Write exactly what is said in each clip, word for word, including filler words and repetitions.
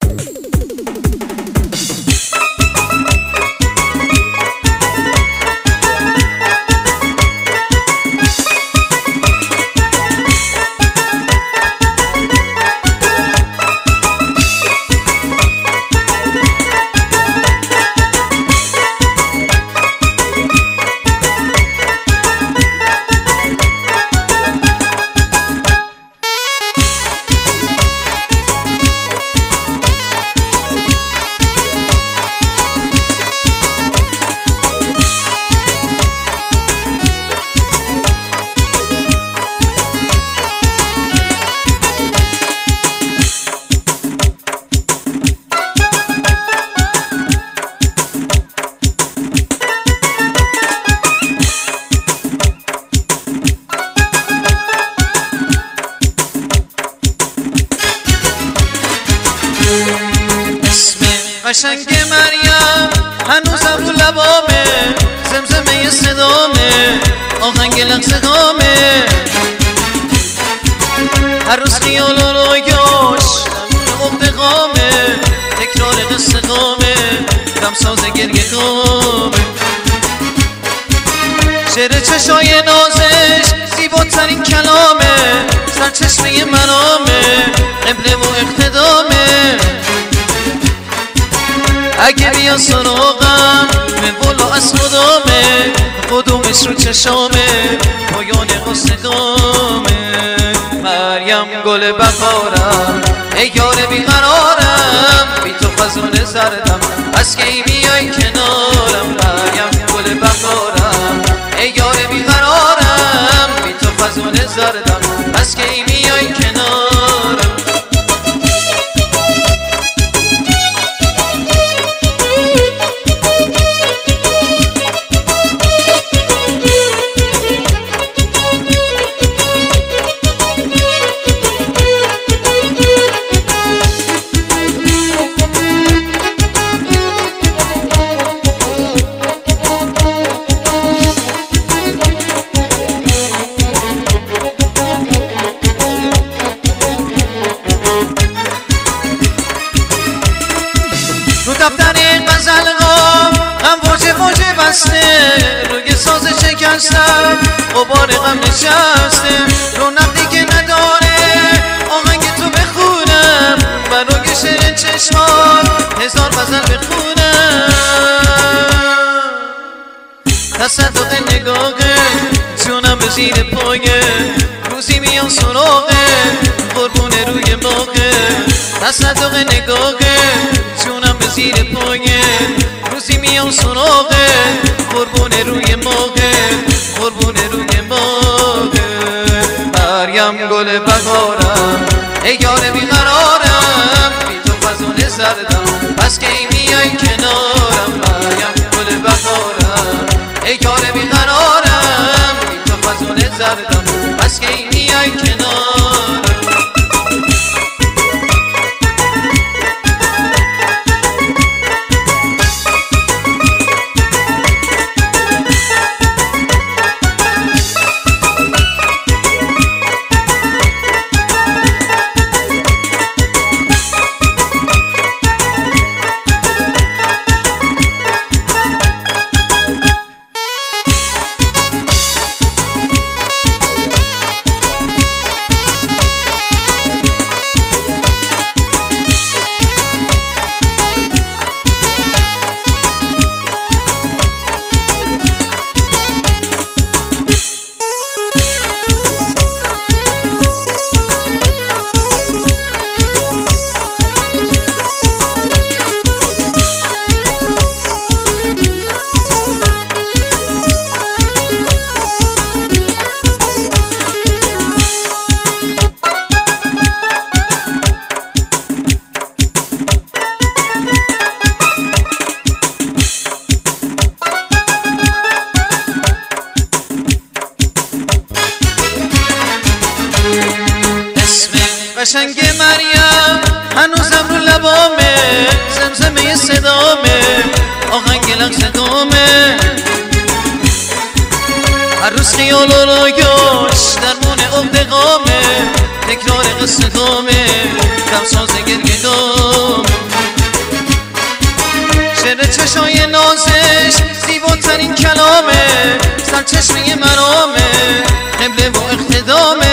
قشنگ مریم هنوزم رو لبامه، زمزمه صدامه، آهنگ لحظه‌هامه. هر روز خیال و رویاش عقده غامه، تکرار قصه غامه، دمساز گریه غامه. شعر چشای نازش زیباترین کلامه، سرچشمه منامه، قبله و اقتدامه. اگه بیا سراغم به بالا از خدامه، قدومش رو چشامه، پایان قصه دامه. مریم گل بهارم، ای یار بیقرارم، بی تو خزون زردم، از کی میای کنارم. مریم گل بهارم، ای یار بیقرارم، بی تو خزون زردم، از کی میای کنارم. دفتر غزل غام غم واجه واجه بسته، روی ساز شکستم غبار غم نشسته. رونق دیگه نداره آهنگ تو بخونم، برای شعر چشمان هزار غزل بخونم. تصدق نگاهه جونم به زیر پایه، روزی میان سراغه قربون روی باغه. تصدق نگاهه جونم به زیر پایه، روزی میان سراغه قربون روی باغه، قربون روی باغه. مریم گل بهارم، ای یار بیقرارم، بی تو خزون زردم، پس کی میای کنارم. مریم گل بهارم، ای یار بیقرارم، بی تو خزون زردم، پس کی میای کنارم. قشنگ مریم هنوزم رو لبامه، زمزمه صدامه، آهنگ لحظه‌هامه. هر روز خیال و رویاش درمون عقده غامه، تکرار قصه غامه، دمساز گریه دامه. چشای نازش زیباترین کلامه، سرچشمه مرامه، قبله و اقتدامه.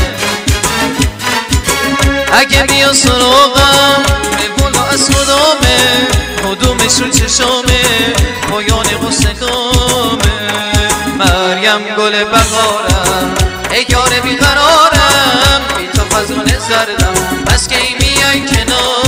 اگه بیا سراغم به بالا از خدامه، کدومش رو چشامه پایان غصگامه. مریم گل بهارم ای یار بیقرارم، بی تو فضول زردم بس که ای میای کنار.